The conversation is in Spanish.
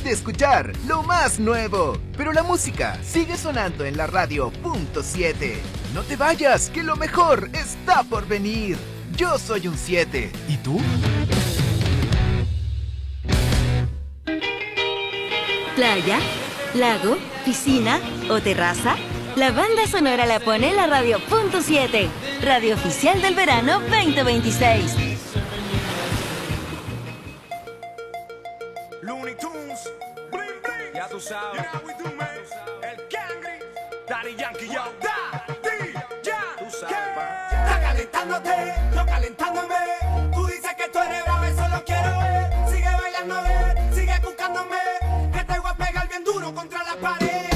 de escuchar lo más nuevo, pero la música sigue sonando en la radio punto 7. No te vayas, que lo mejor está por venir. Yo soy un 7. ¿Y tú? ¿Playa? ¿Lago? ¿Piscina? ¿O terraza? La banda sonora la pone en la radio punto 7, radio oficial del verano 2026. Looney Tunes, bling bling, ya tú sabes, you know we do, man. El Cangri, Daddy Yankee, yo, Daddy, ya, tú sabes, está calentándote, yo calentándome. Tú dices que tú eres bravo, eso lo quiero ver. Sigue bailando, ver, sigue buscándome. Que te voy a pegar bien duro contra la pared.